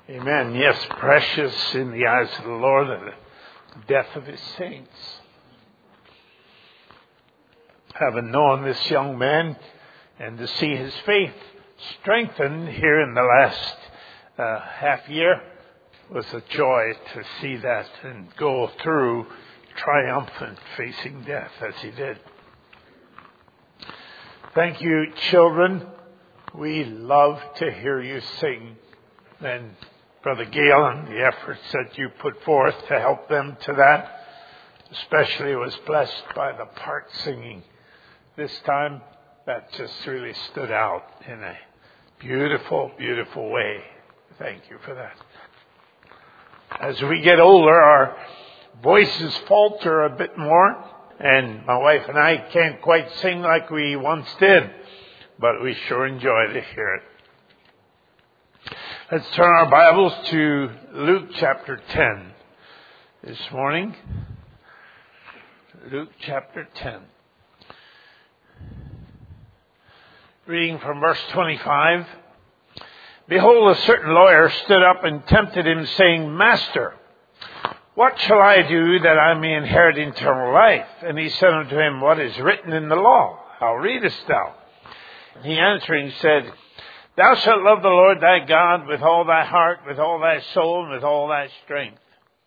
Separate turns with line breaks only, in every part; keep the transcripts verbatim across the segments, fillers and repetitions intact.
Amen. Yes, precious in the eyes of the Lord are the death of his saints. Having known this young man and to see his faith strengthened here in the last uh, half year was a joy to see that and go through triumphant facing death as he did. Thank you, children. We love to hear you sing. And Brother Gale and the efforts that you put forth to help them to that, especially was blessed by the part singing this time. That just really stood out in a beautiful, beautiful way. Thank you for that. As we get older, our voices falter a bit more, and my wife and I can't quite sing like we once did, but we sure enjoy to hear it. Let's turn our Bibles to Luke chapter ten this morning. Luke chapter ten. Reading from verse twenty-five. Behold, a certain lawyer stood up and tempted him, saying, Master, what shall I do that I may inherit eternal life? And he said unto him, What is written in the law? How readest thou? And he answering said, Thou shalt love the Lord thy God with all thy heart, with all thy soul, and with all thy strength,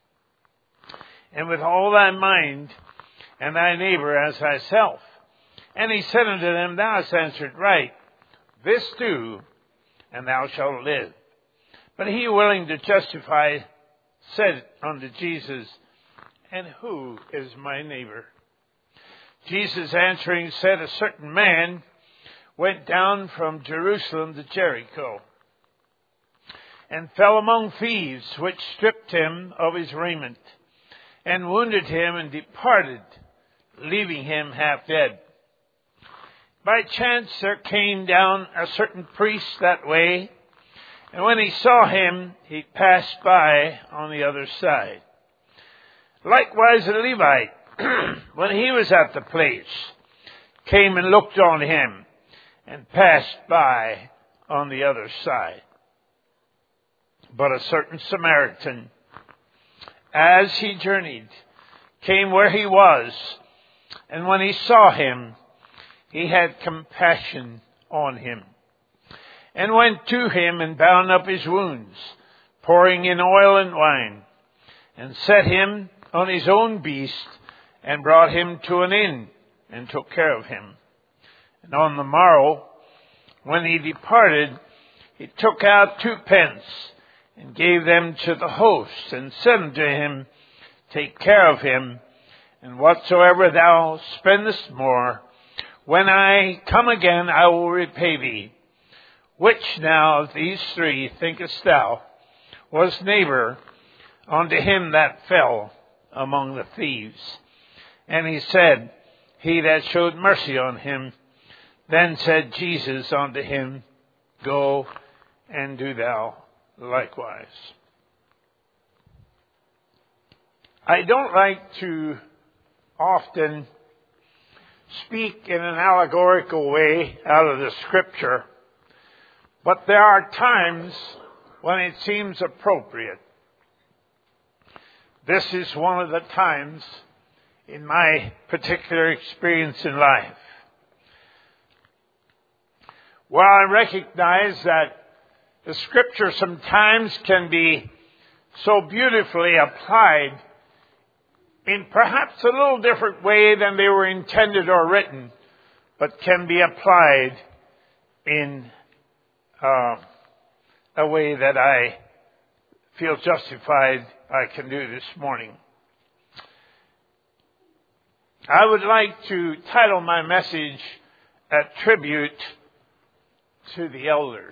and with all thy mind, and thy neighbor as thyself. And he said unto them, Thou hast answered right. This do, and thou shalt live. But he, willing to justify, said unto Jesus, And who is my neighbor? Jesus answering said, A certain man went down from Jerusalem to Jericho, and fell among thieves, which stripped him of his raiment, and wounded him, and departed, leaving him half dead. By chance there came down a certain priest that way, and when he saw him, he passed by on the other side. Likewise a Levite, when he was at the place, came and looked on him, and passed by on the other side. But a certain Samaritan, as he journeyed, came where he was, and when he saw him, he had compassion on him, and went to him and bound up his wounds, pouring in oil and wine, and set him on his own beast, and brought him to an inn, and took care of him. And on the morrow, when he departed, he took out two pence, and gave them to the host, and said unto him, Take care of him, and whatsoever thou spendest more, when I come again I will repay thee. Which now of these three, thinkest thou, was neighbor unto him that fell among the thieves? And he said, He that showed mercy on him. Then said Jesus unto him, Go and do thou likewise. I don't like to often speak in an allegorical way out of the Scripture, but there are times when it seems appropriate. This is one of the times in my particular experience in life. While I recognize that the Scripture sometimes can be so beautifully applied in perhaps a little different way than they were intended or written, but can be applied in uh, a way that I feel justified I can do this morning. I would like to title my message, A Tribute to the Elders.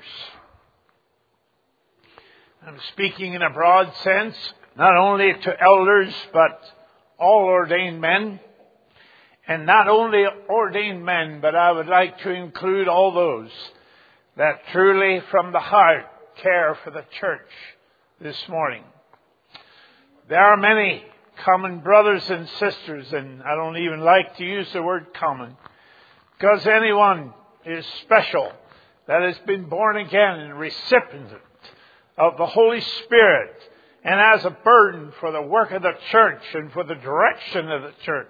I'm speaking in a broad sense, not only to elders, but all ordained men. And not only ordained men, but I would like to include all those that truly from the heart care for the church this morning. There are many common brothers and sisters, and I don't even like to use the word common, because anyone is special that has been born again and recipient of the Holy Spirit and has a burden for the work of the church and for the direction of the church.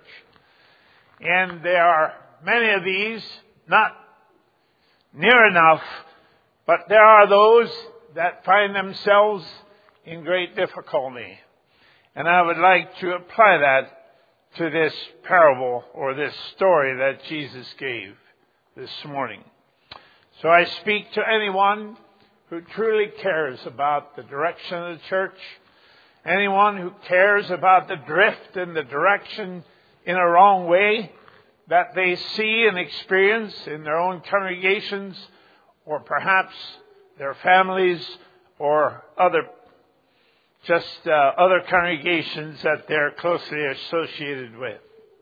And there are many of these, not near enough, but there are those that find themselves in great difficulty. And I would like to apply that to this parable or this story that Jesus gave this morning. So I speak to anyone who truly cares about the direction of the church, anyone who cares about the drift and the direction in a wrong way that they see and experience in their own congregations or perhaps their families or other just uh, other congregations that they're closely associated with.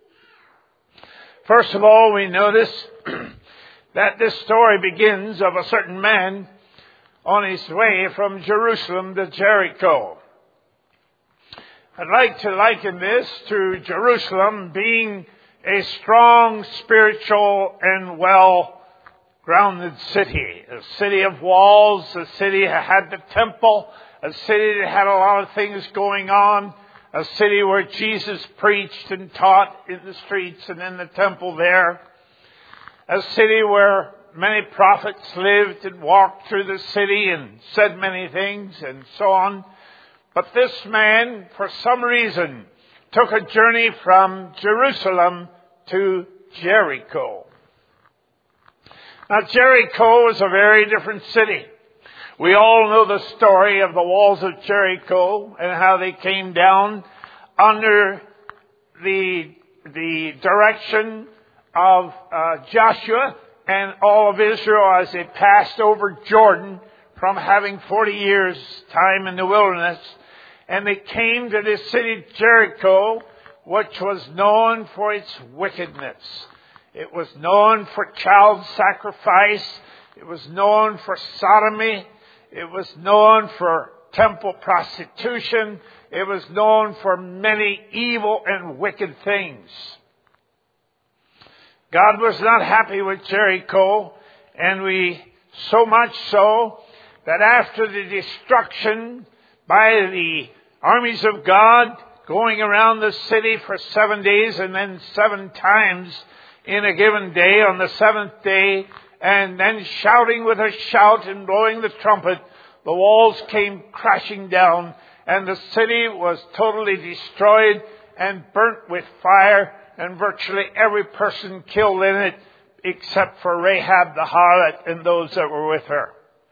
First of all, we notice that this story begins of a certain man on his way from Jerusalem to Jericho. I'd like to liken this to Jerusalem being a strong, spiritual, and well-grounded city. A city of walls, a city that had the temple, a city that had a lot of things going on, a city where Jesus preached and taught in the streets and in the temple there, a city where many prophets lived and walked through the city and said many things and so on. But this man, for some reason, took a journey from Jerusalem to Jericho. Now, Jericho is a very different city. We all know the story of the walls of Jericho and how they came down under the, the direction of uh, Joshua and all of Israel as they passed over Jordan from having forty years time in the wilderness. And they came to this city Jericho, which was known for its wickedness. It was known for child sacrifice. It was known for sodomy. It was known for temple prostitution. It was known for many evil and wicked things. God was not happy with Jericho, and we, so much so, that after the destruction by the armies of God, going around the city for seven days and then seven times in a given day on the seventh day, and then shouting with a shout and blowing the trumpet, the walls came crashing down, and the city was totally destroyed and burnt with fire, and virtually every person killed in it except for Rahab the harlot and those that were with her.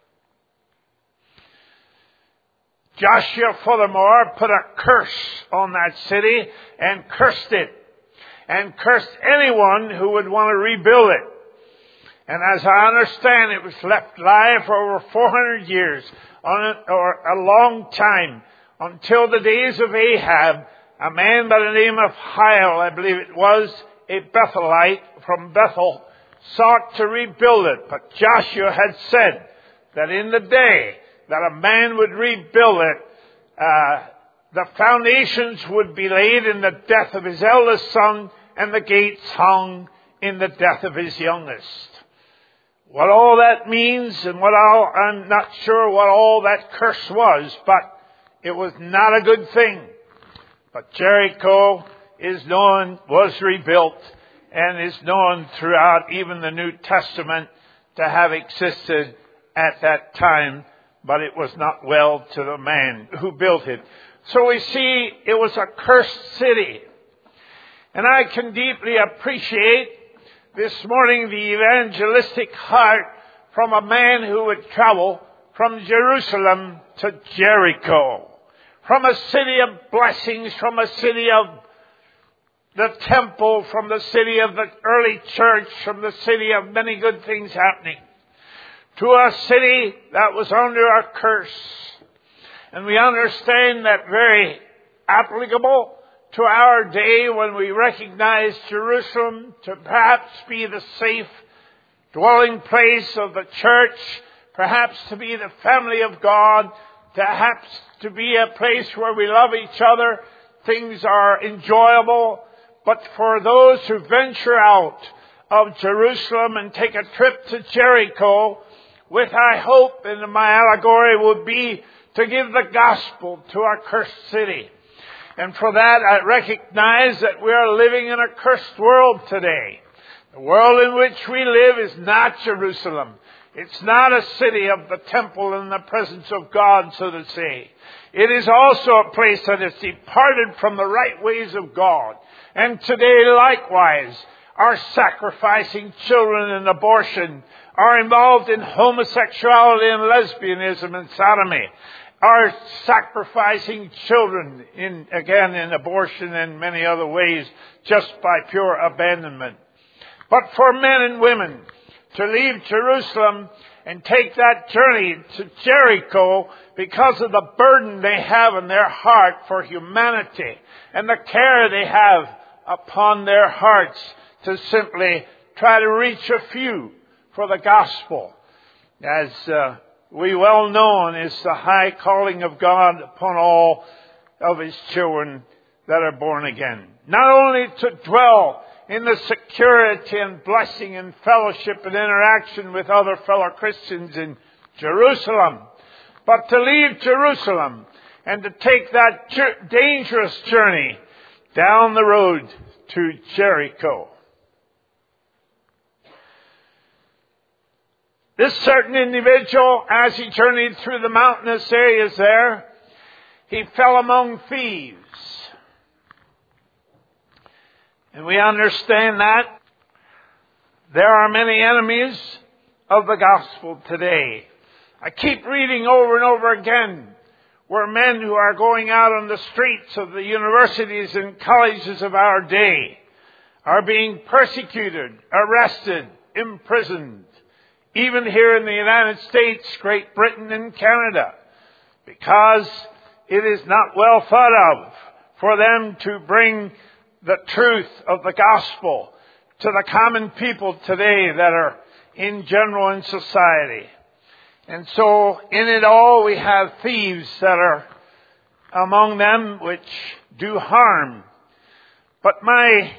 Joshua, furthermore, put a curse on that city and cursed it, and cursed anyone who would want to rebuild it. And as I understand, it was left live for over four hundred years, on a, or a long time, until the days of Ahab, a man by the name of Hiel, I believe it was, a Bethelite from Bethel, sought to rebuild it. But Joshua had said that in the day that a man would rebuild it, uh, the foundations would be laid in the death of his eldest son, and the gates hung in the death of his youngest. What all that means, and what all, I'm not sure what all that curse was, but it was not a good thing. But Jericho is known, was rebuilt, and is known throughout even the New Testament to have existed at that time, but it was not well to the man who built it. So we see it was a cursed city. And I can deeply appreciate this morning the evangelistic heart from a man who would travel from Jerusalem to Jericho. From a city of blessings, from a city of the temple, from the city of the early church, from the city of many good things happening, to a city that was under a curse. And we understand that very applicable to our day when we recognize Jerusalem to perhaps be the safe dwelling place of the church, perhaps to be the family of God, perhaps to be a place where we love each other, things are enjoyable. But for those who venture out of Jerusalem and take a trip to Jericho, with I hope, and my allegory would be to give the gospel to our cursed city. And for that, I recognize that we are living in a cursed world today. The world in which we live is not Jerusalem. It's not a city of the temple and the presence of God, so to say. It is also a place that has departed from the right ways of God. And today, likewise, are sacrificing children and abortion, are involved in homosexuality and lesbianism and sodomy, are sacrificing children, in again, in abortion and many other ways, just by pure abandonment. But for men and women to leave Jerusalem and take that journey to Jericho because of the burden they have in their heart for humanity and the care they have upon their hearts to simply try to reach a few for the gospel, as uh, we well know is the high calling of God upon all of His children that are born again. Not only to dwell in the security and blessing and fellowship and interaction with other fellow Christians in Jerusalem, but to leave Jerusalem and to take that ju- dangerous journey down the road to Jericho. This certain individual, as he journeyed through the mountainous areas there, he fell among thieves. And we understand that there are many enemies of the gospel today. I keep reading over and over again where men who are going out on the streets of the universities and colleges of our day are being persecuted, arrested, imprisoned, even here in the United States, Great Britain, and Canada, because it is not well thought of for them to bring the truth of the gospel to the common people today that are in general in society. And so in it all we have thieves that are among them which do harm. But my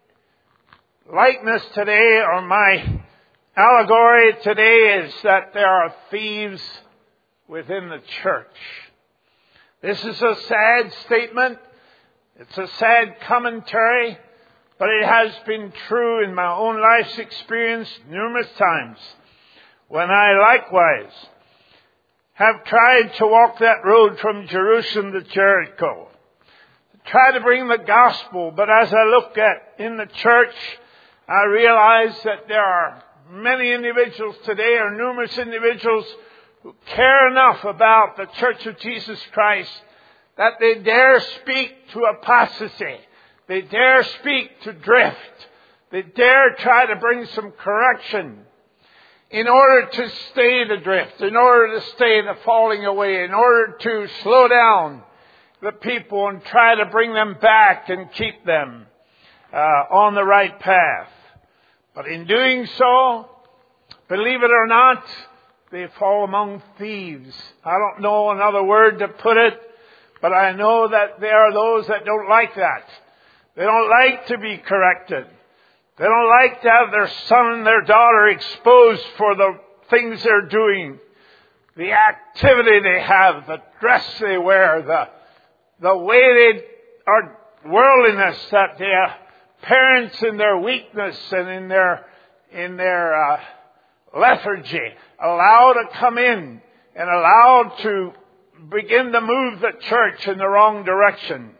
likeness today, or my allegory today, is that there are thieves within the church. This is a sad statement. It's a sad commentary, but it has been true in my own life's experience numerous times, when I likewise have tried to walk that road from Jerusalem to Jericho, to try to bring the gospel. But as I look at in the church, I realize that there are many individuals today, or numerous individuals, who care enough about the Church of Jesus Christ that they dare speak to apostasy. They dare speak to drift. They dare try to bring some correction in order to stay the drift, in order to stay the falling away, in order to slow down the people and try to bring them back and keep them uh, on the right path. But in doing so, believe it or not, they fall among thieves. I don't know another word to put it, but I know that there are those that don't like that. They don't like to be corrected. They don't like to have their son and their daughter exposed for the things they're doing, the activity they have, the dress they wear, the the way they are, worldliness that their parents in their weakness and in their in their uh, lethargy allow to come in and allow to begin to move the church in the wrong direction.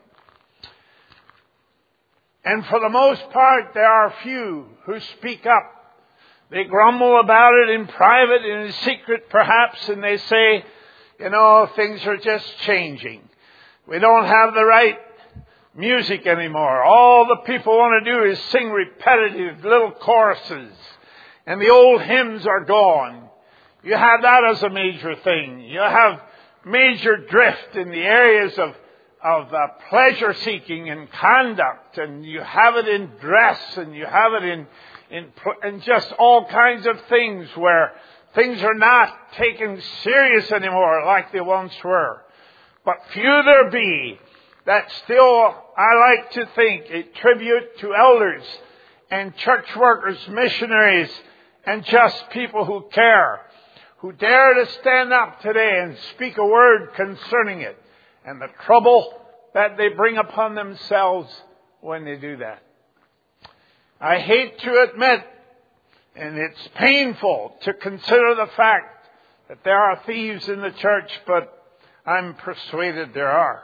And for the most part, there are few who speak up. They grumble about it in private and in secret perhaps, and they say, you know, things are just changing. We don't have the right music anymore. All the people want to do is sing repetitive little choruses, and the old hymns are gone. You have that as a major thing. You have major drift in the areas of of uh, pleasure seeking and conduct, and you have it in dress, and you have it in in in just all kinds of things where things are not taken serious anymore like they once were. But few there be that still, I like to think, a tribute to elders and church workers, missionaries, and just people who care, who dare to stand up today and speak a word concerning it, and the trouble that they bring upon themselves when they do that. I hate to admit, and it's painful to consider the fact that there are thieves in the church, but I'm persuaded there are.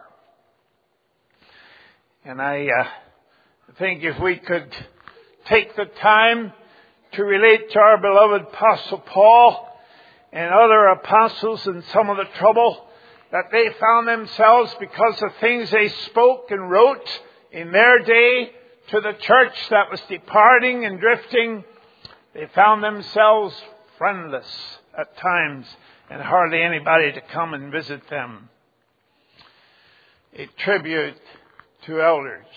And I uh, think if we could take the time to relate to our beloved Apostle Paul and other apostles and some of the trouble that they found themselves because of things they spoke and wrote in their day to the church that was departing and drifting, they found themselves friendless at times and hardly anybody to come and visit them. A tribute to elders.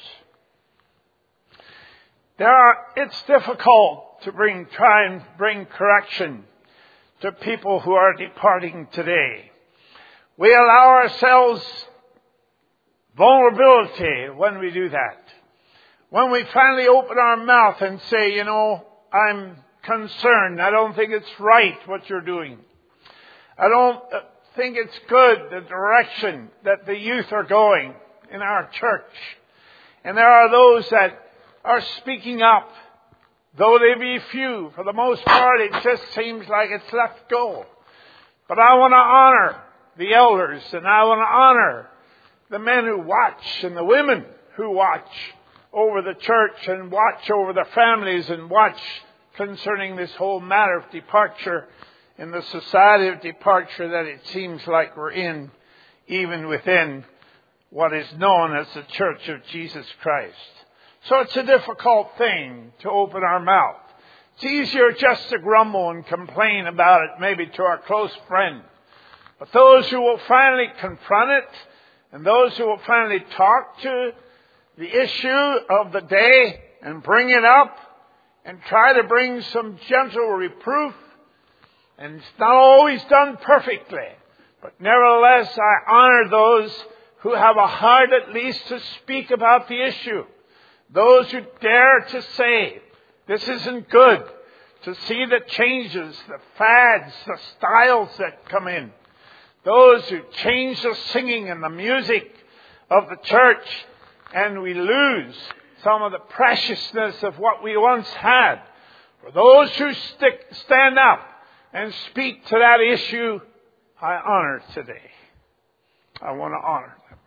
There are, it's difficult to bring, try and bring correction to people who are departing today. We allow ourselves vulnerability when we do that. When we finally open our mouth and say, you know, I'm concerned. I don't think it's right what you're doing. I don't think it's good the direction that the youth are going in our church. And there are those that are speaking up, though they be few. For the most part, it just seems like it's let go. But I want to honor the elders, and I want to honor the men who watch and the women who watch over the church and watch over the families and watch concerning this whole matter of departure in the society of departure that it seems like we're in, even within what is known as the Church of Jesus Christ. So it's a difficult thing to open our mouth. It's easier just to grumble and complain about it, maybe to our close friend. But those who will finally confront it, and those who will finally talk to the issue of the day and bring it up and try to bring some gentle reproof, and it's not always done perfectly, but nevertheless I honor those who have a heart at least to speak about the issue. Those who dare to say, this isn't good. To see the changes, the fads, the styles that come in. Those who change the singing and the music of the church, and we lose some of the preciousness of what we once had. For those who stick, stand up and speak to that issue, I honor today. I want to honor them.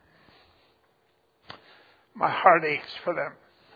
My heart aches for them.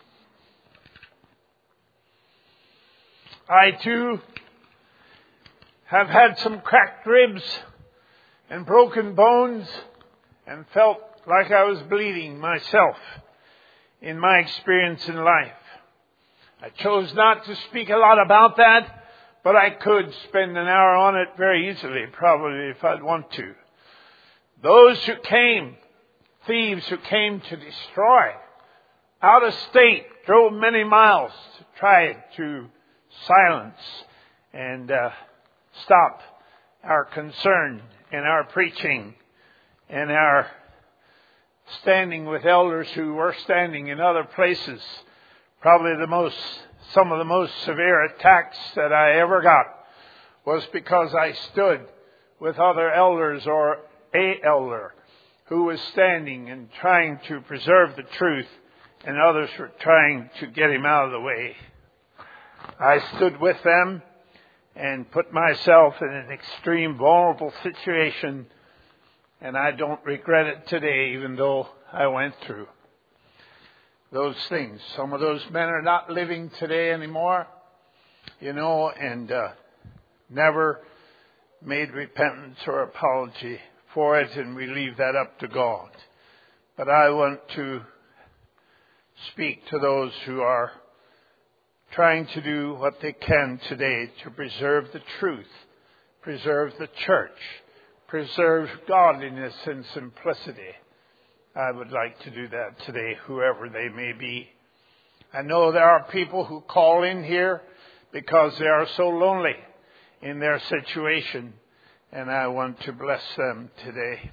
I too have had some cracked ribs and broken bones and felt like I was bleeding myself in my experience in life. I chose not to speak a lot about that, but I could spend an hour on it very easily, probably if I'd want to. Those who came, thieves who came to destroy, out of state, drove many miles to try to silence and uh, stop our concern and our preaching and our standing with elders who were standing in other places. Probably the most, some of the most severe attacks that I ever got was because I stood with other elders or a elder who was standing and trying to preserve the truth, and others were trying to get him out of the way. I stood with them and put myself in an extreme vulnerable situation, and I don't regret it today, even though I went through those things. Some of those men are not living today anymore, you know, and uh, never made repentance or apology for it, and we leave that up to God. But I want to speak to those who are trying to do what they can today to preserve the truth, preserve the church, preserve godliness and simplicity. I would like to do that today, whoever they may be. I know there are people who call in here because they are so lonely in their situation, and I want to bless them today.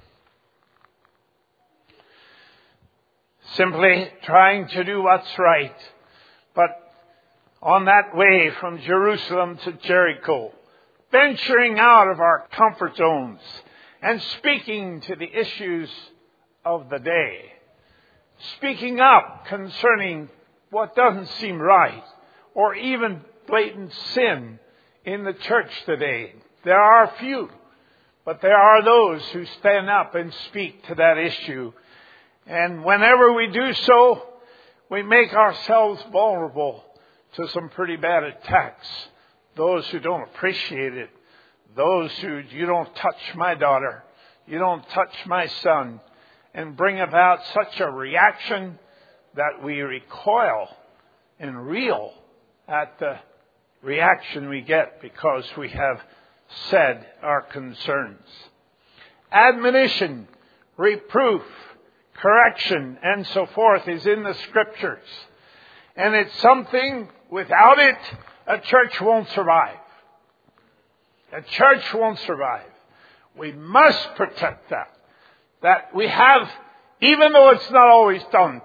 Simply trying to do what's right, but on that way from Jerusalem to Jericho, venturing out of our comfort zones and speaking to the issues of the day. Speaking up concerning what doesn't seem right, or even blatant sin in the church today. There are few, but there are those who stand up and speak to that issue. And whenever we do so, we make ourselves vulnerable to some pretty bad attacks. Those who don't appreciate it. Those who, you don't touch my daughter. You don't touch my son. And bring about such a reaction that we recoil and reel at the reaction we get because we have said our concerns. Admonition, reproof, correction, and so forth is in the Scriptures. And it's something, without it, a church won't survive. A church won't survive. We must protect that. That we have, even though it's not always done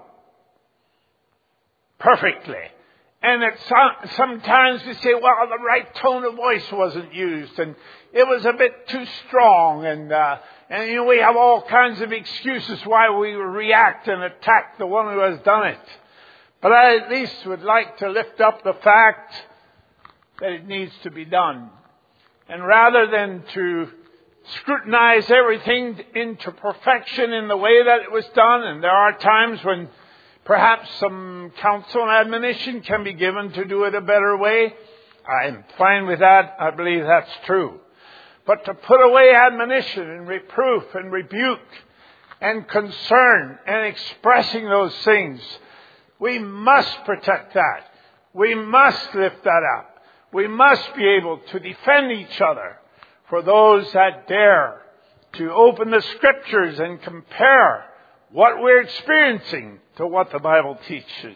perfectly. And it's, sometimes we say, well, the right tone of voice wasn't used, and it was a bit too strong, and uh, and you know, we have all kinds of excuses why we react and attack the one who has done it. But I at least would like to lift up the fact that it needs to be done. And rather than to scrutinize everything into perfection in the way that it was done, and there are times when perhaps some counsel and admonition can be given to do it a better way. I'm fine with that. I believe that's true. But to put away admonition and reproof and rebuke and concern and expressing those things, we must protect that. We must lift that up. We must be able to defend each other for those that dare to open the Scriptures and compare what we're experiencing to what the Bible teaches.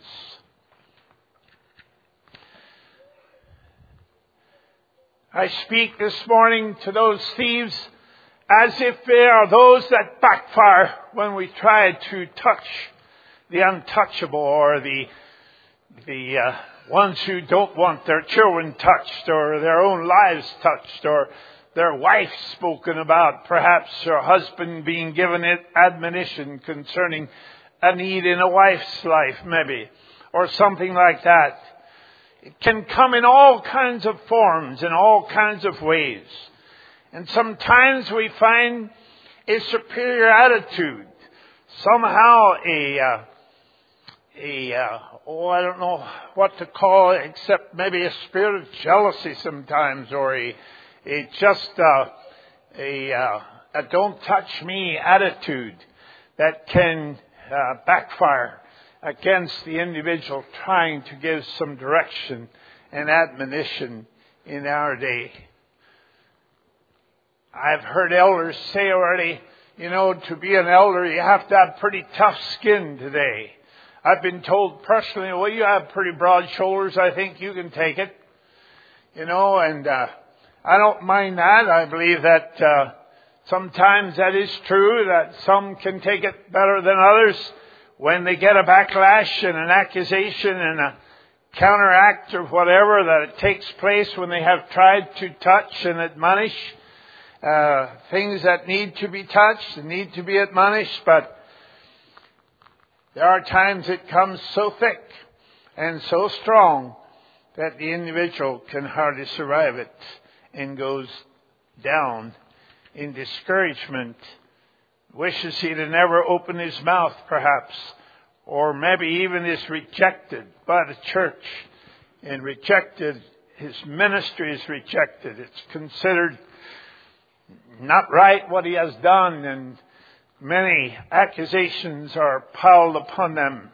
I speak this morning to those thieves as if they are those that backfire when we try to touch the untouchable, or the the uh, ones who don't want their children touched, or their own lives touched, or their wife spoken about, perhaps her husband being given it admonition concerning a need in a wife's life, maybe, or something like that. It can come in all kinds of forms, in all kinds of ways. And sometimes we find a superior attitude, somehow a, uh, a uh, oh, I don't know what to call it, except maybe a spirit of jealousy sometimes, or a A just uh, a, uh, a don't touch me attitude that can uh, backfire against the individual trying to give some direction and admonition in our day. I've heard elders say already, you know, to be an elder you have to have pretty tough skin today. I've been told personally, well, you have pretty broad shoulders, I think you can take it. You know, and uh, I don't mind that. I believe that uh, sometimes that is true, that some can take it better than others when they get a backlash and an accusation and a counteract or whatever that it takes place when they have tried to touch and admonish uh, things that need to be touched and need to be admonished. But there are times it comes so thick and so strong that the individual can hardly survive it and goes down in discouragement, wishes he'd have never opened his mouth perhaps, or maybe even is rejected by the church and rejected, his ministry is rejected. It's considered not right what he has done, and many accusations are piled upon them.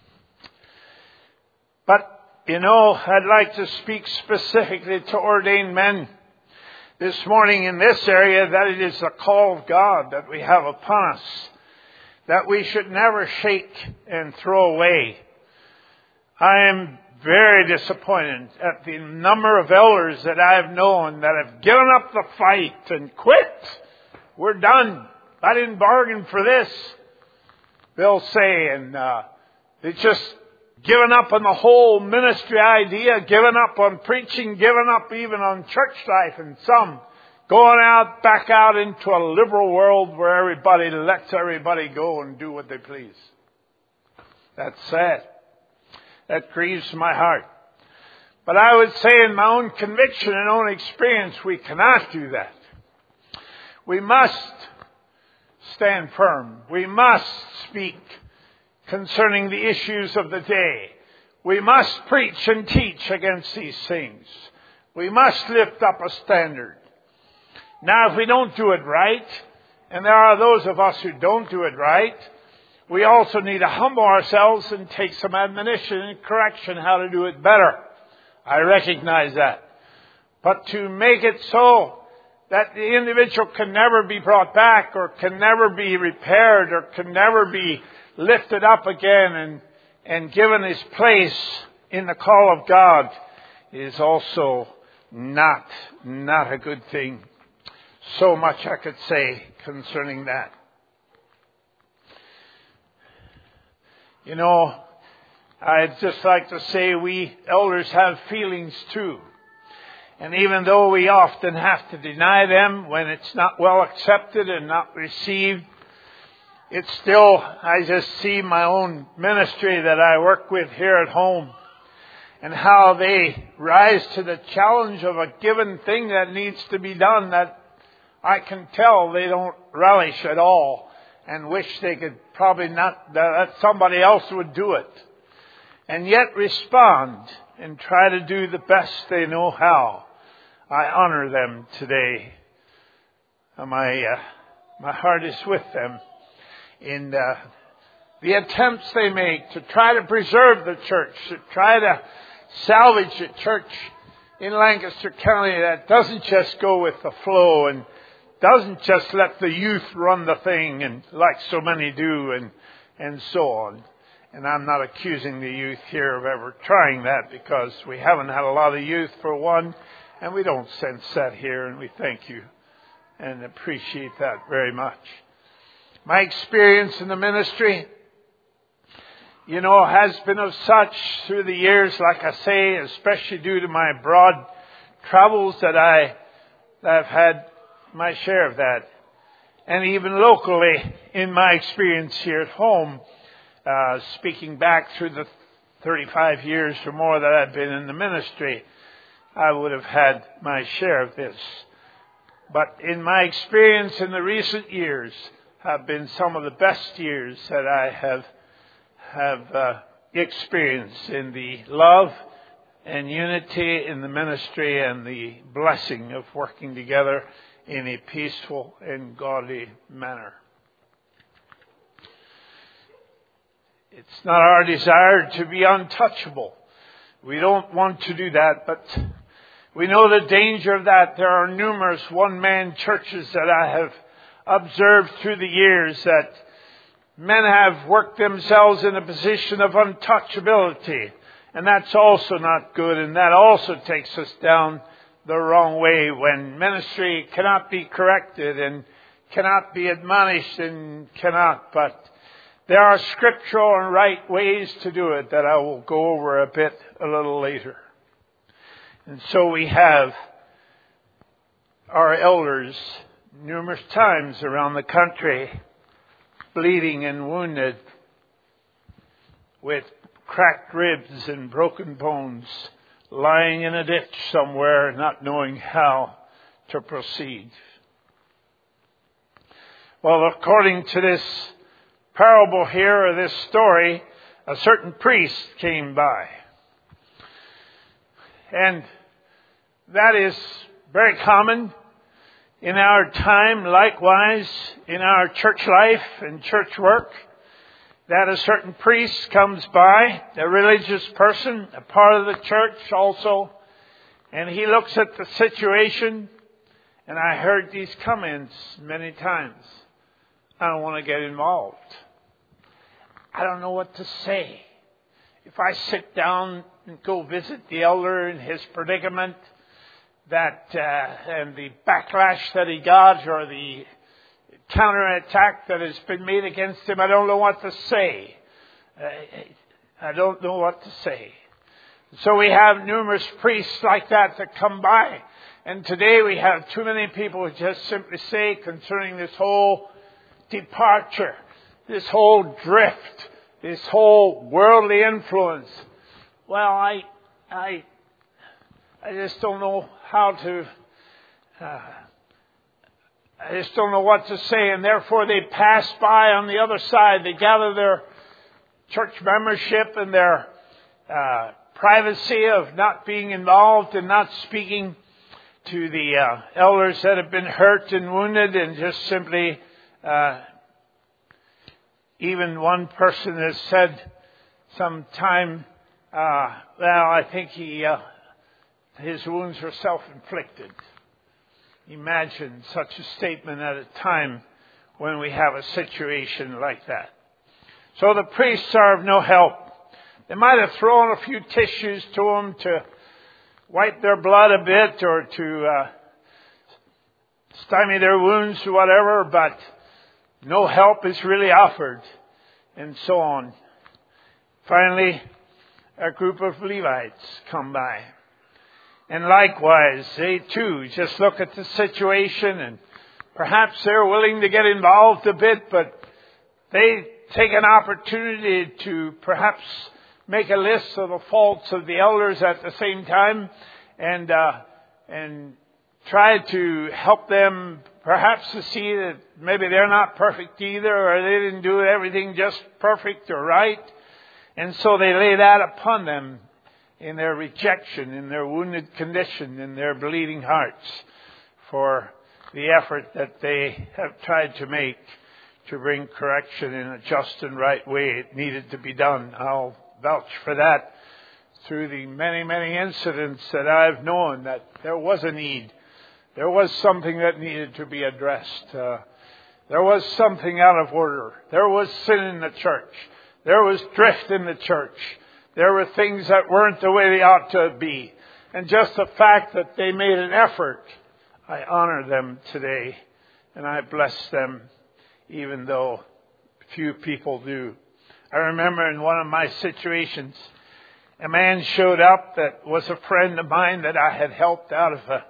But, you know, I'd like to speak specifically to ordained men this morning in this area, that it is the call of God that we have upon us, that we should never shake and throw away. I am very disappointed at the number of elders that I have known that have given up the fight and quit. We're done. I didn't bargain for this, they'll say, and uh, they just given up on the whole ministry idea, given up on preaching, given up even on church life, and some going out, back out into a liberal world where everybody lets everybody go and do what they please. That's sad. That grieves my heart. But I would say in my own conviction and own experience, we cannot do that. We must stand firm. We must speak concerning the issues of the day. We must preach and teach against these things. We must lift up a standard. Now, if we don't do it right, and there are those of us who don't do it right, we also need to humble ourselves and take some admonition and correction how to do it better. I recognize that. But to make it so that the individual can never be brought back or can never be repaired or can never be lifted up again and, and given his place in the call of God is also not, not a good thing. So much I could say concerning that. You know, I'd just like to say we elders have feelings too. And even though we often have to deny them when it's not well accepted and not received, it's still, I just see my own ministry that I work with here at home and how they rise to the challenge of a given thing that needs to be done that I can tell they don't relish at all and wish they could probably not, that somebody else would do it. And yet respond and try to do the best they know how. I honor them today. My, uh, my heart is with them in uh, the attempts they make to try to preserve the church, to try to salvage a church in Lancaster County that doesn't just go with the flow and doesn't just let the youth run the thing and like so many do and and so on. And I'm not accusing the youth here of ever trying that because we haven't had a lot of youth for one, and we don't sense that here, and we thank you and appreciate that very much. My experience in the ministry, you know, has been of such through the years, like I say, especially due to my broad travels that I that I've had my share of that. And even locally, in my experience here at home, uh, speaking back through the thirty-five years or more that I've been in the ministry, I would have had my share of this. But in my experience in the recent years have been some of the best years that I have have uh, experienced in the love and unity in the ministry and the blessing of working together in a peaceful and godly manner. It's not our desire to be untouchable. We don't want to do that, but we know the danger of that. There are numerous one-man churches that I have observed through the years that men have worked themselves in a position of untouchability. And that's also not good, and that also takes us down the wrong way when ministry cannot be corrected and cannot be admonished and cannot. But there are scriptural and right ways to do it that I will go over a bit a little later. And so we have our elders numerous times around the country bleeding and wounded with cracked ribs and broken bones, lying in a ditch somewhere, not knowing how to proceed. Well, according to this parable here, or this story, a certain priest came by. And that is very common in our time, likewise in our church life and church work, that a certain priest comes by, a religious person, a part of the church also, and he looks at the situation, and I heard these comments many times. I don't want to get involved. I don't know what to say. If I sit down and go visit the elder in his predicament, that uh, and the backlash that he got, or the counterattack that has been made against him, I don't know what to say. Uh, I don't know what to say. So we have numerous priests like that that come by. And today we have too many people who just simply say concerning this whole departure, this whole drift, this whole worldly influence. Well, I, I, I just don't know how to, uh, I just don't know what to say. And therefore they pass by on the other side. They gather their church membership and their uh, privacy of not being involved and not speaking to the uh, elders that have been hurt and wounded, and just simply, uh, even one person has said sometime, uh, well, I think he, uh, his wounds were self-inflicted. Imagine such a statement at a time when we have a situation like that. So the priests are of no help. They might have thrown a few tissues to them to wipe their blood a bit or to uh, stymie their wounds or whatever, but no help is really offered, and so on. Finally, a group of Levites come by. And likewise, they too just look at the situation, and perhaps they're willing to get involved a bit, but they take an opportunity to perhaps make a list of the faults of the elders at the same time, and uh, and try to help them perhaps to see that maybe they're not perfect either, or they didn't do everything just perfect or right. And so they lay that upon them in their rejection, in their wounded condition, in their bleeding hearts for the effort that they have tried to make to bring correction in a just and right way. It needed to be done. I'll vouch for that through the many, many incidents that I've known, that there was a need. There was something that needed to be addressed. Uh, there was something out of order. There was sin in the church. There was drift in the church. There were things that weren't the way they ought to be. And just the fact that they made an effort, I honor them today, and I bless them, even though few people do. I remember in one of my situations, a man showed up that was a friend of mine that I had helped out of a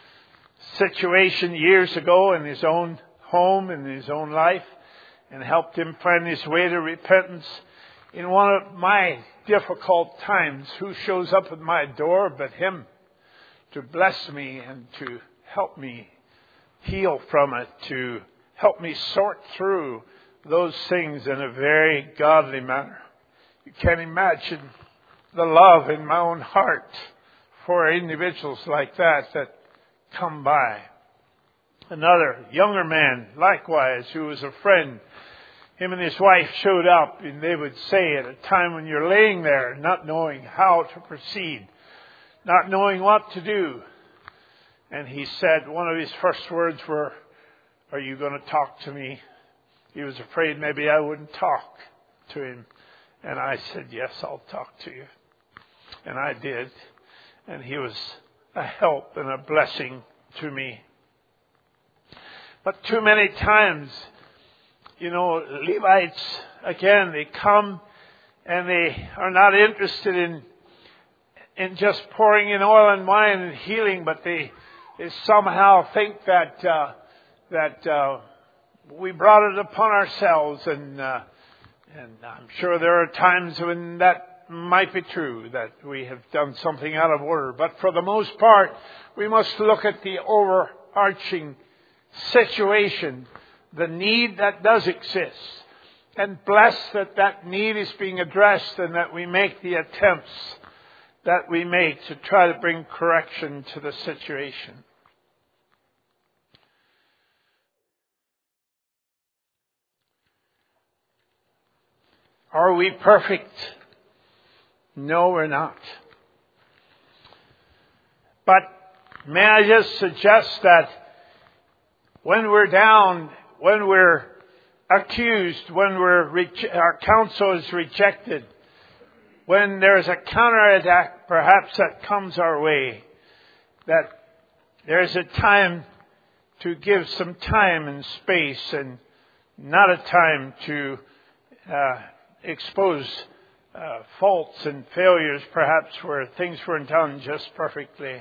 situation years ago in his own home, in his own life, and helped him find his way to repentance. In one of my difficult times, who shows up at my door but him to bless me and to help me heal from it, to help me sort through those things in a very godly manner. You can't imagine the love in my own heart for individuals like that that come by. Another younger man, likewise, who was a friend, him and his wife showed up, and they would say at a time when you're laying there not knowing how to proceed, not knowing what to do. And he said, one of his first words were, "Are you going to talk to me?" He was afraid maybe I wouldn't talk to him. And I said, "Yes, I'll talk to you." And I did. And he was a help and a blessing to me. But too many times, you know, Levites, again, they come and they are not interested in in just pouring in oil and wine and healing, but they, they somehow think that uh, that uh, we brought it upon ourselves, and uh, and I'm sure there are times when that might be true, that we have done something out of order. But for the most part, we must look at the overarching situation, the need that does exist, and bless that that need is being addressed, and that we make the attempts that we make to try to bring correction to the situation. Are we perfect? No, we're not. But may I just suggest that when we're down, when we're accused, when we're reje- our counsel is rejected, when there's a counterattack perhaps that comes our way, that there's a time to give some time and space, and not a time to uh, expose uh, faults and failures, perhaps, where things weren't done just perfectly.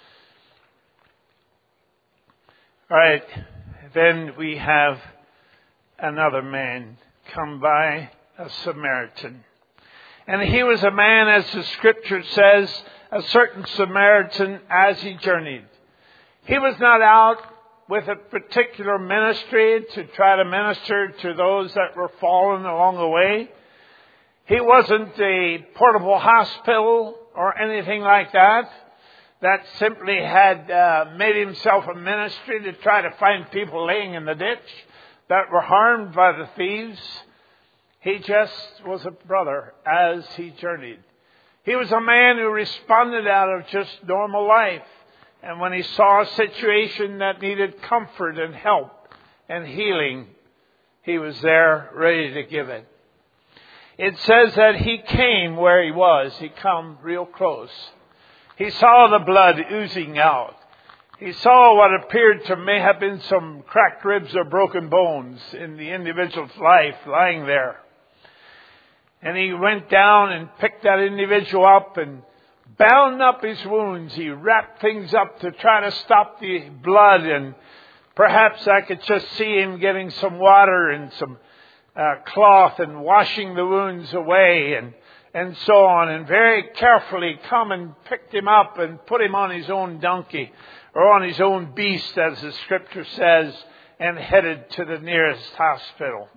All right, then we have another man come by, a Samaritan. And he was a man, as the Scripture says, a certain Samaritan as he journeyed. He was not out with a particular ministry to try to minister to those that were fallen along the way. He wasn't a portable hospital or anything like that, that simply had uh, made himself a ministry to try to find people laying in the ditch that were harmed by the thieves. He just was a brother as he journeyed. He was a man who responded out of just normal life. And when he saw a situation that needed comfort and help and healing, he was there ready to give it. It says that he came where he was. He come real close. He saw the blood oozing out. He saw what appeared to may have been some cracked ribs or broken bones in the individual's life lying there. And he went down and picked that individual up and bound up his wounds. He wrapped things up to try to stop the blood. And perhaps I could just see him getting some water and some uh, cloth and washing the wounds away and, and so on. And very carefully come and picked him up and put him on his own donkey or on his own beast, as the Scripture says, and headed to the nearest hospital.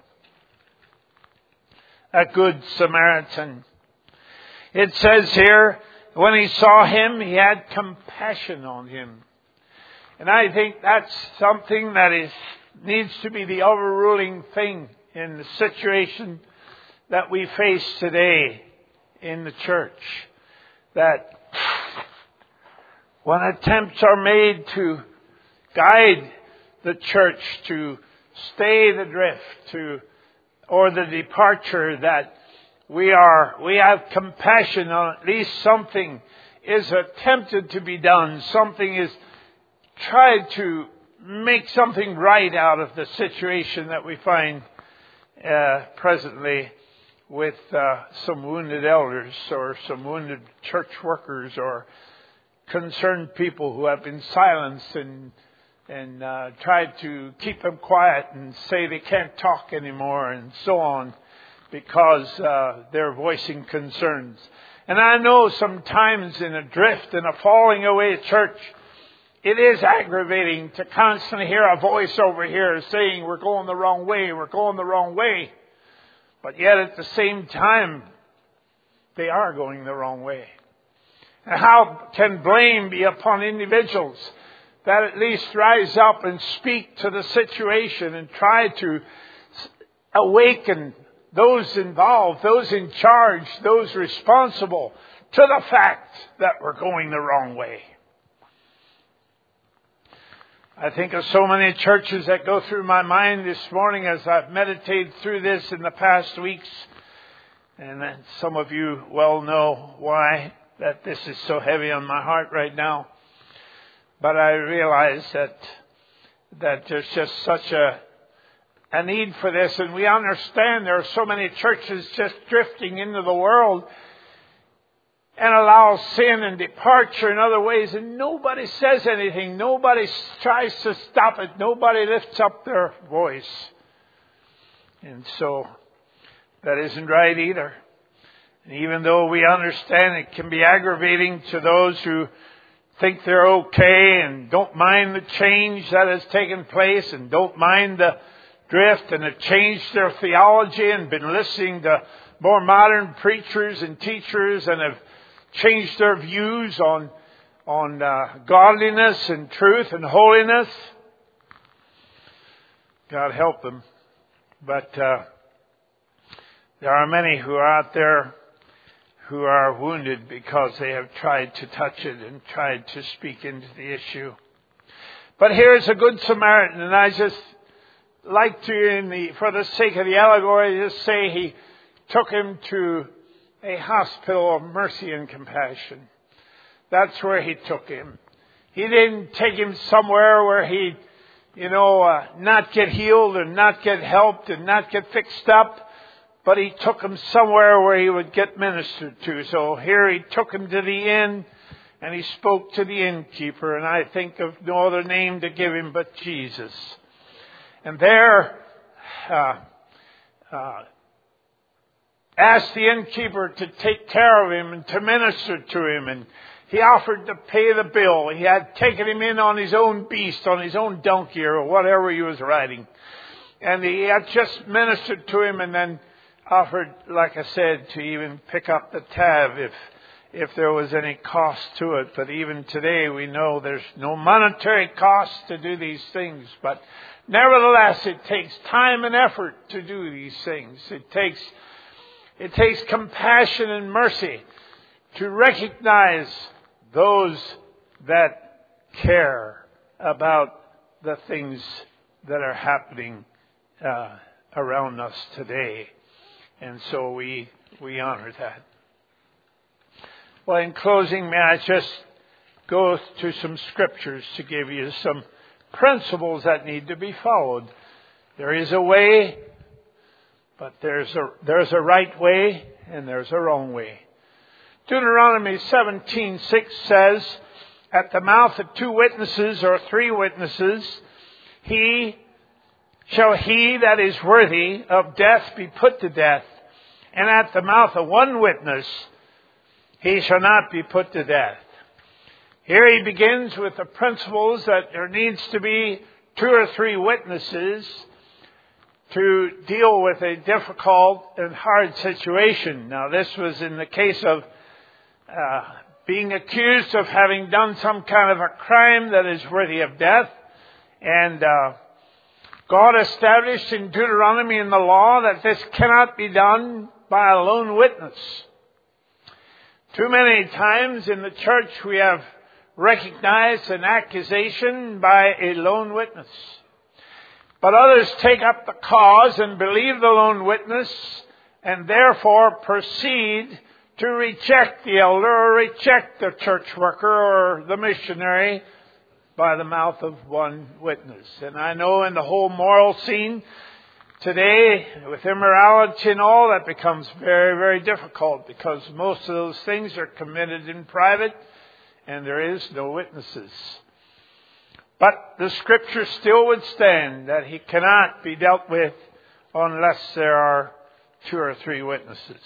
A good Samaritan. It says here, when he saw him, he had compassion on him. And I think that's something that is needs to be the overruling thing in the situation that we face today in the church. That when attempts are made to guide the church to stay the drift, to or the departure, that we are, we have compassion on at least something is attempted to be done. Something is tried to make something right out of the situation that we find uh, presently with uh, some wounded elders or some wounded church workers or concerned people who have been silenced and and uh, tried to keep them quiet and say they can't talk anymore and so on because uh, they're voicing concerns. And I know sometimes in a drift and a falling away church, it is aggravating to constantly hear a voice over here saying we're going the wrong way, we're going the wrong way. But yet at the same time, they are going the wrong way. And how can blame be upon individuals that at least rise up and speak to the situation and try to awaken those involved, those in charge, those responsible to the fact that we're going the wrong way? I think of so many churches that go through my mind this morning as I've meditated through this in the past weeks. And some of you well know why that this is so heavy on my heart right now. But I realize that that there's just such a a need for this. And we understand there are so many churches just drifting into the world and allow sin and departure in other ways. And nobody says anything. Nobody tries to stop it. Nobody lifts up their voice. And so that isn't right either. And even though we understand it can be aggravating to those who think they're okay and don't mind the change that has taken place and don't mind the drift and have changed their theology and been listening to more modern preachers and teachers and have changed their views on on uh, godliness and truth and holiness. God help them. But uh, there are many who are out there who are wounded because they have tried to touch it and tried to speak into the issue. But here's a good Samaritan, and I just like to, in the, for the sake of the allegory, just say he took him to a hospital of mercy and compassion. That's where he took him. He didn't take him somewhere where he, you know, uh, not get healed and not get helped and not get fixed up. but he took him somewhere where he would get ministered to. So here he took him to the inn, and he spoke to the innkeeper, and I think of no other name to give him but Jesus. And there, uh, uh, asked the innkeeper to take care of him and to minister to him, and he offered to pay the bill. He had taken him in on his own beast, on his own donkey or whatever he was riding. And he had just ministered to him and then offered, like I said, to even pick up the tab if if there was any cost to it. But even today we know there's no monetary cost to do these things. But nevertheless, it takes time and effort to do these things. It takes it takes compassion and mercy to recognize those that care about the things that are happening uh, around us today. And so we we honor that. Well, in closing, may I just go to some scriptures to give you some principles that need to be followed. There is a way, but there's a there's a right way and there's a wrong way. Deuteronomy seventeen six says, "At the mouth of two witnesses or three witnesses, he shall he that is worthy of death be put to death, and at the mouth of one witness he shall not be put to death." Here he begins with the principles that there needs to be two or three witnesses to deal with a difficult and hard situation. Now, this was in the case of uh, being accused of having done some kind of a crime that is worthy of death. And uh, God established in Deuteronomy in the law that this cannot be done by a lone witness. Too many times in the church we have recognized an accusation by a lone witness. But others take up the cause and believe the lone witness and therefore proceed to reject the elder or reject the church worker or the missionary by the mouth of one witness. And I know in the whole moral scene today, with immorality and all, that becomes very, very difficult because most of those things are committed in private and there is no witnesses. But the scripture still would stand that he cannot be dealt with unless there are two or three witnesses.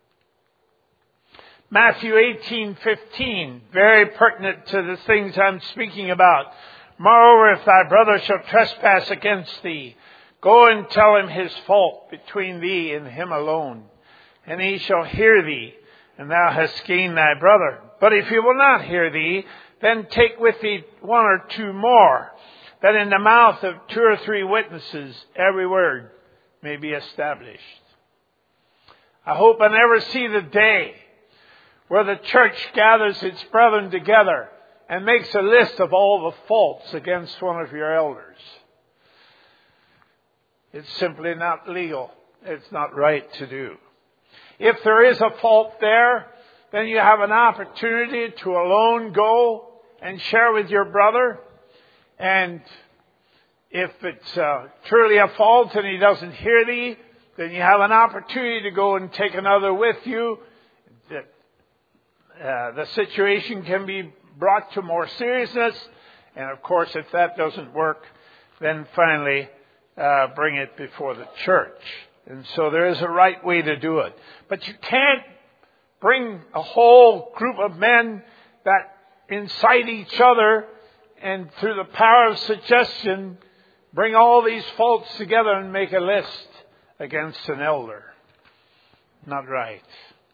Matthew eighteen fifteen, very pertinent to the things I'm speaking about. "Moreover, if thy brother shall trespass against thee, go and tell him his fault between thee and him alone. And he shall hear thee, and thou hast gained thy brother. But if he will not hear thee, then take with thee one or two more, that in the mouth of two or three witnesses every word may be established." I hope I never see the day where the church gathers its brethren together and makes a list of all the faults against one of your elders. It's simply not legal. It's not right to do. If there is a fault there, then you have an opportunity to alone go and share with your brother. And if it's uh, truly a fault and he doesn't hear thee, then you have an opportunity to go and take another with you. That uh, the situation can be brought to more seriousness. And of course, if that doesn't work, then finally uh, bring it before the church. And so there is a right way to do it. But you can't bring a whole group of men that incite each other and through the power of suggestion bring all these faults together and make a list against an elder. Not right.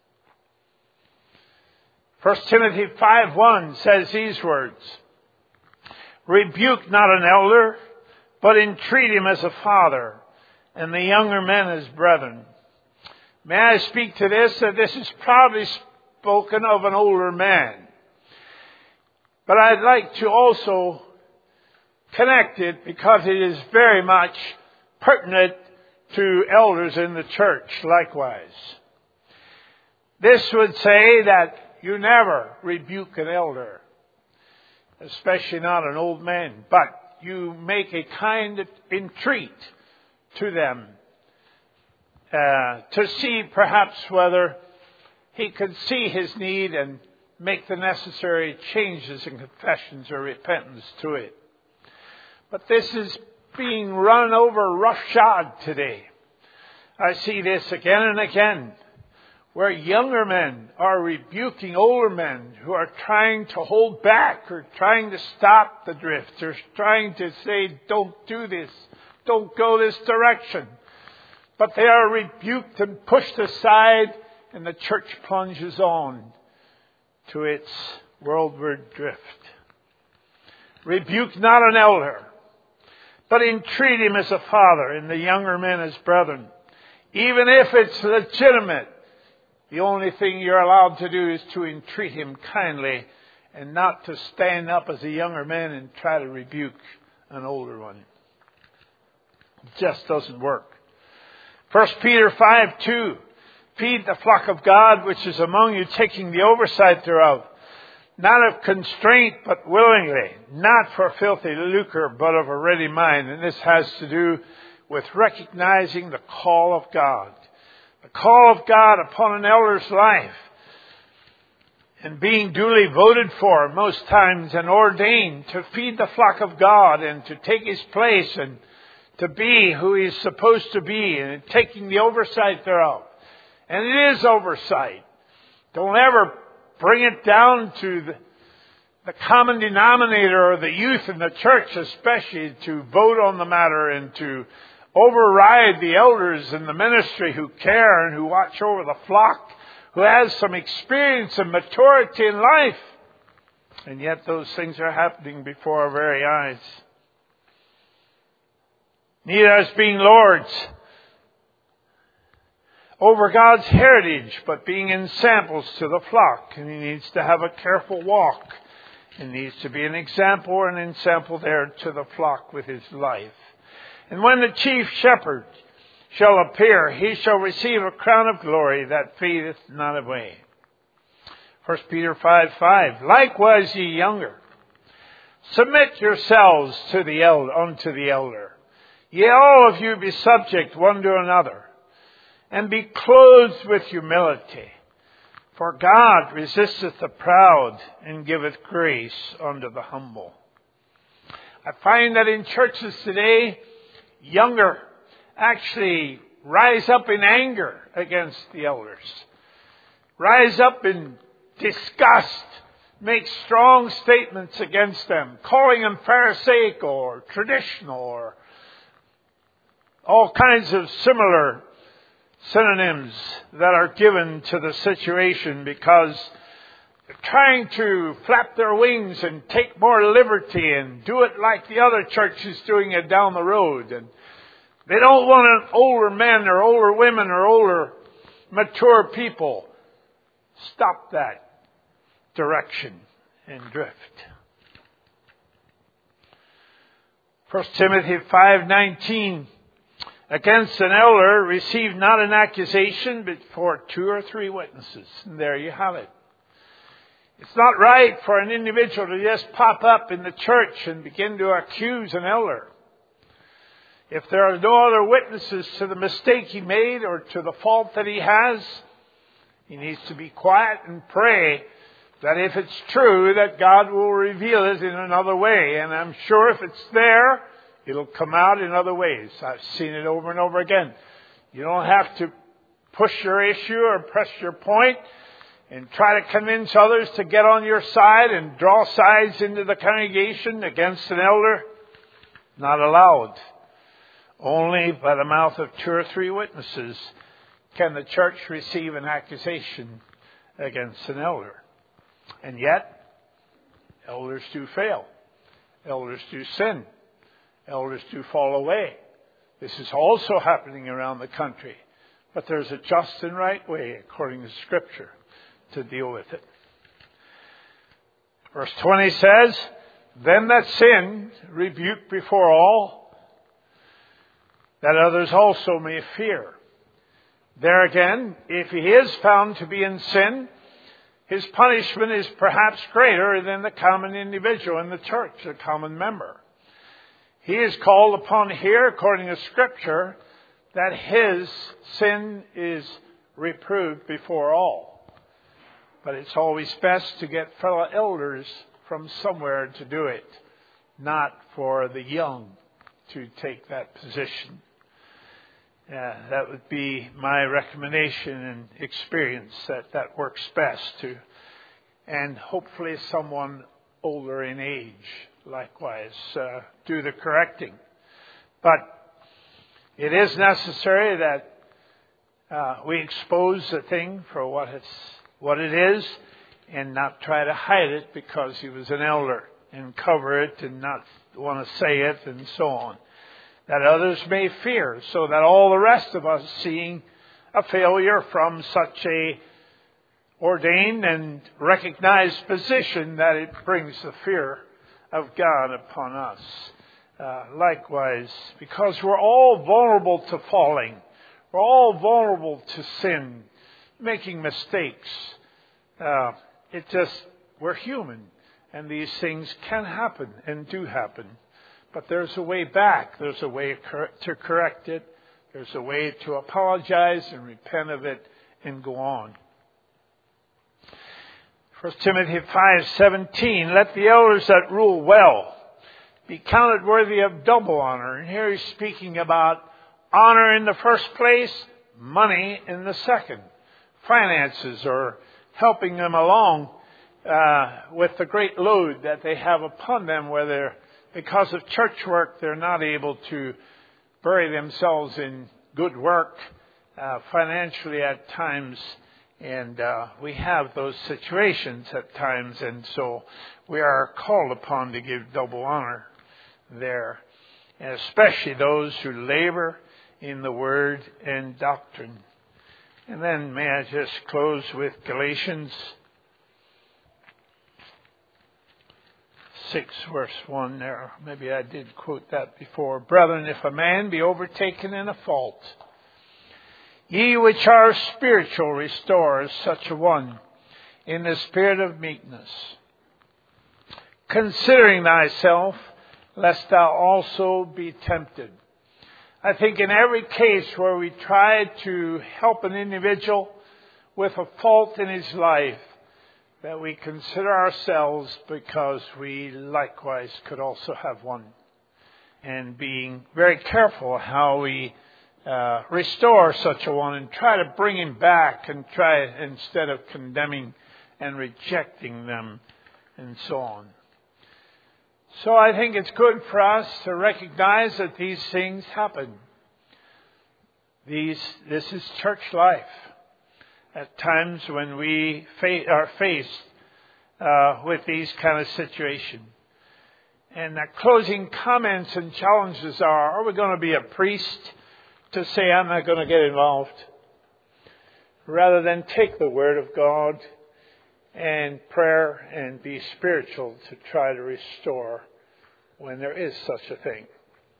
First Timothy five one says these words, "Rebuke not an elder, but entreat him as a father, and the younger men as brethren." May I speak to this, that this is probably spoken of an older man. But I'd like to also connect it because it is very much pertinent to elders in the church likewise. This would say that you never rebuke an elder, especially not an old man, but you make a kind of entreat to them uh, to see perhaps whether he could see his need and make the necessary changes and confessions or repentance to it. But this is being run over roughshod today. I see this again and again, where younger men are rebuking older men who are trying to hold back or trying to stop the drift or trying to say, don't do this, don't go this direction. But they are rebuked and pushed aside, and the church plunges on to its worldward drift. Rebuke not an elder, but entreat him as a father, and the younger men as brethren. Even if it's legitimate, the only thing you're allowed to do is to entreat him kindly and not to stand up as a younger man and try to rebuke an older one. It just doesn't work. First Peter five two, feed the flock of God which is among you, taking the oversight thereof, not of constraint but willingly, not for filthy lucre but of a ready mind. And this has to do with recognizing the call of God. The call of God upon an elder's life and being duly voted for most times and ordained to feed the flock of God and to take his place and to be who he is supposed to be and taking the oversight thereof. And it is oversight. Don't ever bring it down to the, the common denominator or the youth in the church especially to vote on the matter and to override the elders in the ministry who care and who watch over the flock, who has some experience and maturity in life. And yet those things are happening before our very eyes. Neither as being lords over God's heritage, but being ensamples to the flock. And he needs to have a careful walk. He needs to be an example or an ensample there to the flock with his life. And when the chief shepherd shall appear, he shall receive a crown of glory that fadeth not away. First Peter five five. Likewise ye younger, submit yourselves to the elder, unto the elder. Ye all of you be subject one to another, and be clothed with humility. For God resisteth the proud, and giveth grace unto the humble. I find that in churches today, younger actually rise up in anger against the elders. Rise up in disgust, make strong statements against them, calling them Pharisaical or traditional or all kinds of similar synonyms that are given to the situation because they're trying to flap their wings and take more liberty and do it like the other church is doing it down the road. And they don't want an older men or older women or older mature people. Stop that direction and drift. First Timothy five nineteen. Against an elder, receive not an accusation before two or three witnesses. And there you have it. It's not right for an individual to just pop up in the church and begin to accuse an elder. If there are no other witnesses to the mistake he made or to the fault that he has, he needs to be quiet and pray that if it's true, that God will reveal it in another way. And I'm sure if it's there, it'll come out in other ways. I've seen it over and over again. You don't have to push your issue or press your point and try to convince others to get on your side and draw sides into the congregation against an elder. Not allowed. Only by the mouth of two or three witnesses can the church receive an accusation against an elder. And yet, elders do fail. Elders do sin. Elders do fall away. This is also happening around the country. But there's a just and right way, according to Scripture, to deal with it. Verse twenty says, them that sin rebuke before all, that others also may fear. There again, if he is found to be in sin, his punishment is perhaps greater than the common individual in the church, the common member. He is called upon here, according to Scripture, that his sin is reproved before all. But it's always best to get fellow elders from somewhere to do it, not for the young to take that position. Uh, that would be my recommendation and experience, that that works best to, and hopefully someone older in age likewise uh, do the correcting. But it is necessary that uh, we expose the thing for what it's what it is, and not try to hide it because he was an elder, and cover it and not want to say it and so on. That others may fear, so that all the rest of us, seeing a failure from such a ordained and recognized position, that it brings the fear of God upon us. Uh, likewise, because we're all vulnerable to falling. We're all vulnerable to sin, making mistakes. Uh, it just, we're human, and these things can happen and do happen. But there's a way back. There's a way to correct it. There's a way to apologize and repent of it and go on. First Timothy five seventeen, let the elders that rule well be counted worthy of double honor. And here he's speaking about honor in the first place, money in the second. Finances, or helping them along uh, with the great load that they have upon them, where they're, because of church work, they're not able to bury themselves in good work uh, financially at times. And uh, we have those situations at times, and so we are called upon to give double honor there, and especially those who labor in the word and doctrine. And then may I just close with Galatians six, verse one there. Maybe I did quote that before. Brethren, if a man be overtaken in a fault, ye which are spiritual, restore such a one in the spirit of meekness, considering thyself, lest thou also be tempted. I think in every case where we try to help an individual with a fault in his life, that we consider ourselves, because we likewise could also have one. And being very careful how we uh, restore such a one and try to bring him back, and try, instead of condemning and rejecting them and so on. So I think it's good for us to recognize that these things happen. These, this is church life. At times when we fa- are faced uh, with these kind of situations. And the closing comments and challenges are, are we going to be a priest to say, I'm not going to get involved? Rather than take the Word of God and prayer and be spiritual to try to restore when there is such a thing.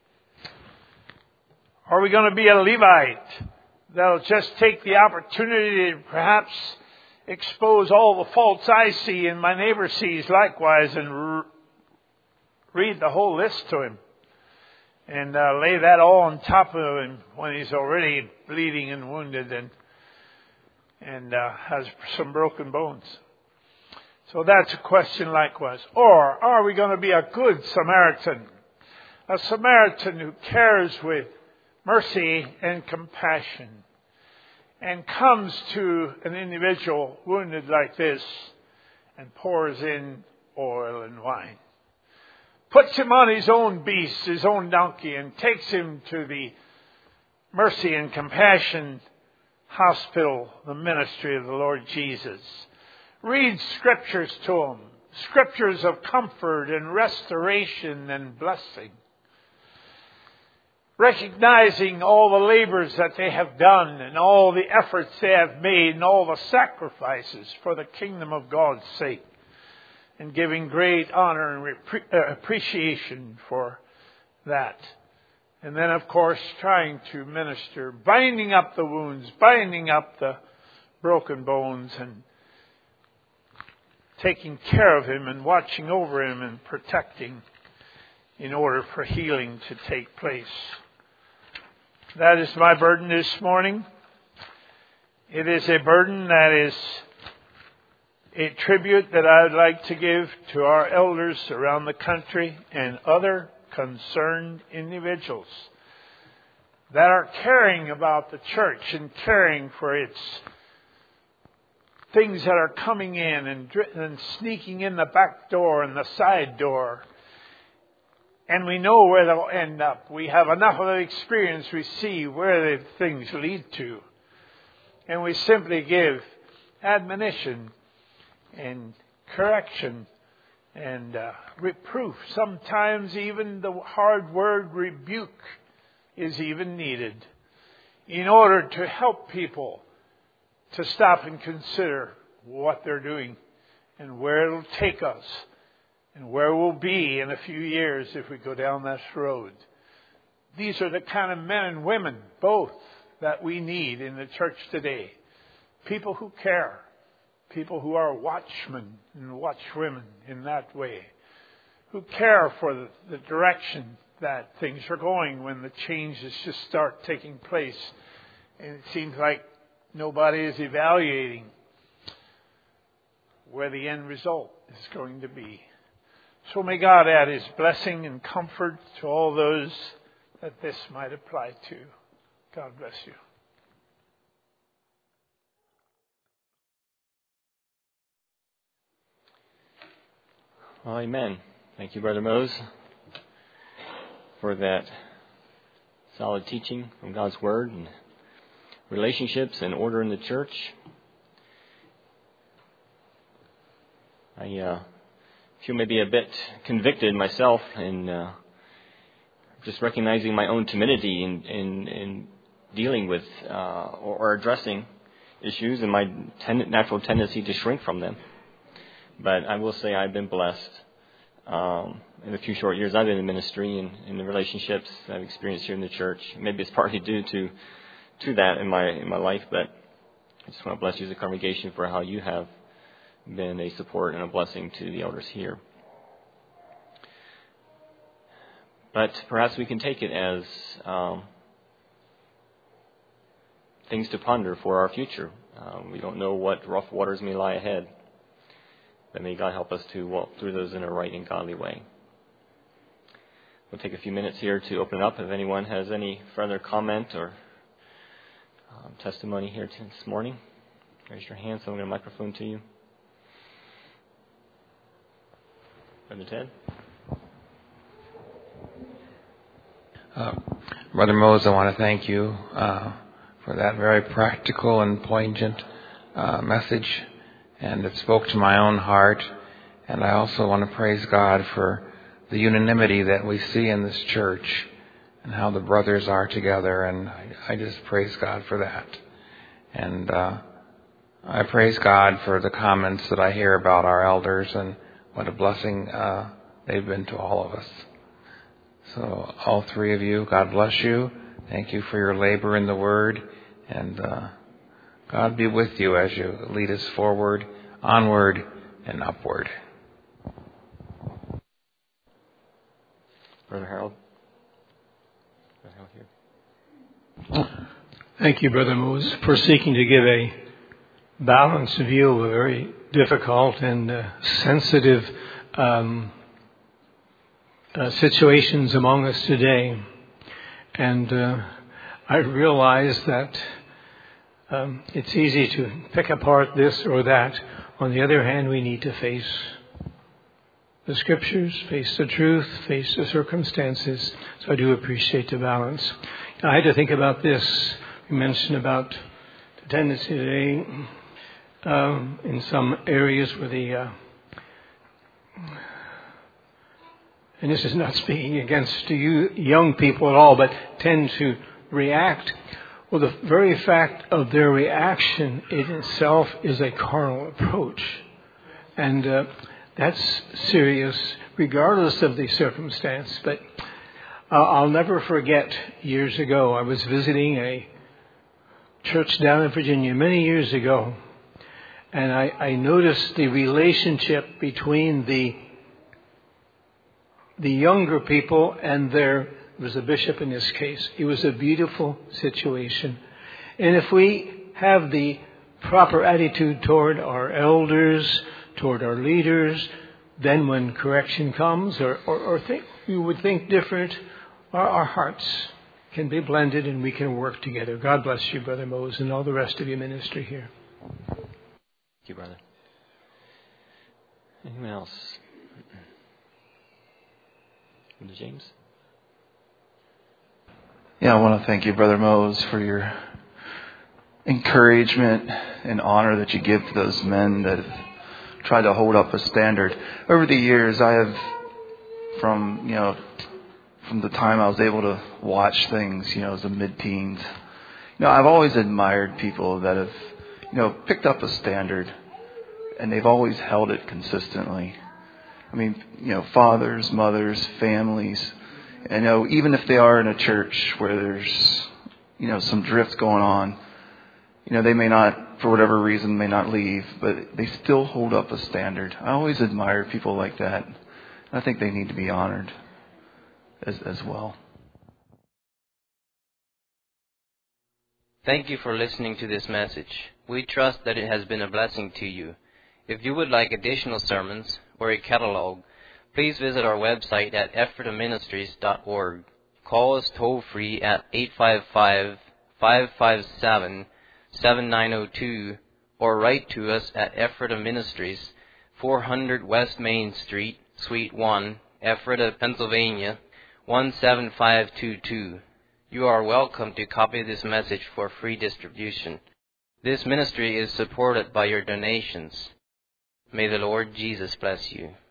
Are we going to be a Levite that'll just take the opportunity to perhaps expose all the faults I see and my neighbor sees likewise, and r- read the whole list to him and uh, lay that all on top of him when he's already bleeding and wounded and and uh, has some broken bones? So that's a question likewise. Or are we going to be a good Samaritan? A Samaritan who cares with mercy and compassion and comes to an individual wounded like this and pours in oil and wine. Puts him on his own beast, his own donkey, and takes him to the mercy and compassion hospital, the ministry of the Lord Jesus. Reads scriptures to him, scriptures of comfort and restoration and blessing. Recognizing all the labors that they have done and all the efforts they have made and all the sacrifices for the kingdom of God's sake. And giving great honor and repre- uh, appreciation for that. And then, of course, trying to minister, binding up the wounds, binding up the broken bones, and taking care of him and watching over him and protecting in order for healing to take place. That is my burden this morning. It is a burden that is a tribute that I would like to give to our elders around the country and other concerned individuals that are caring about the church and caring for its things that are coming in and, and sneaking in the back door and the side door. And we know where they'll end up. We have enough of experience. We see where the things lead to. And we simply give admonition and correction and uh, reproof. Sometimes even the hard word rebuke is even needed in order to help people to stop and consider what they're doing and where it'll take us and where we'll be in a few years if we go down this road. These are the kind of men and women, both, that we need in the church today. People who care. People who are watchmen and watchwomen in that way. Who care for the, the direction that things are going when the changes just start taking place. And it seems like nobody is evaluating where the end result is going to be. So may God add His blessing and comfort to all those that this might apply to. God bless you.
Well, amen. Thank you, Brother Mose, for that solid teaching from God's Word and relationships and order in the church. I uh, feel maybe a bit convicted myself in uh, just recognizing my own timidity in, in, in dealing with uh, or, or addressing issues and my ten- natural tendency to shrink from them. But I will say I've been blessed um, in the few short years I've been in ministry and in the relationships I've experienced here in the church. Maybe it's partly due to to that in my in my life, but I just want to bless you as a congregation for how you have been a support and a blessing to the elders here. But perhaps we can take it as um, things to ponder for our future. Um, we don't know what rough waters may lie ahead. But may God help us to walk through those in a right and godly way. We'll take a few minutes here to open it up. If anyone has any further comment or um, testimony here this morning, raise your hand. Someone get a microphone to you. Brother Ted?
Uh, Brother Mose, I want to thank you uh, for that very practical and poignant uh, message. And it spoke to my own heart. And I also want to praise God for the unanimity that we see in this church and how the brothers are together. And I, I just praise God for that. And uh, I praise God for the comments that I hear about our elders and what a blessing uh, they've been to all of us. So all three of you, God bless you. Thank you for your labor in the Word. And uh God be with you as you lead us forward, onward, and upward.
Brother Harold. Brother Harold here.
Thank you, Brother Mose, for seeking to give a balanced view of a very difficult and uh, sensitive um, uh, situations among us today. And uh, I realize that Um, it's easy to pick apart this or that. On the other hand, we need to face the Scriptures, face the truth, face the circumstances. So I do appreciate the balance. I had to think about this. You mentioned about the tendency today um, in some areas where the, uh, and this is not speaking against you young people at all, but tend to react. Well, the very fact of their reaction in itself is a carnal approach. And uh, that's serious, regardless of the circumstance. But uh, I'll never forget, years ago, I was visiting a church down in Virginia many years ago. And I, I noticed the relationship between the the younger people and their It was a bishop in this case. It was a beautiful situation. And if we have the proper attitude toward our elders, toward our leaders, then when correction comes, or, or, or think, you would think different, our, our hearts can be blended and we can work together. God bless you, Brother Mose, and all the rest of your ministry here.
Thank you, brother. Anyone else? Brother James?
Yeah, I want to thank you, Brother Mose, for your encouragement and honor that you give to those men that have tried to hold up a standard. Over the years, I have, from, you know, from the time I was able to watch things, you know, as a mid-teens, you know, I've always admired people that have, you know, picked up a standard and they've always held it consistently. I mean, you know, fathers, mothers, families, and, you know, even if they are in a church where there's, you know, some drift going on, you know, they may not, for whatever reason, may not leave, but they still hold up a standard. I always admire people like that. I think they need to be honored as, as well.
Thank you for listening to this message. We trust that it has been a blessing to you. If you would like additional sermons or a catalog, please visit our website at ephrata ministries dot org. Call us toll-free at eight five five, five five seven, seven nine zero two or write to us at Ephrata Ministries, four hundred West Main Street, Suite one, Ephrata, Pennsylvania, one seven five two two. You are welcome to copy this message for free distribution. This ministry is supported by your donations. May the Lord Jesus bless you.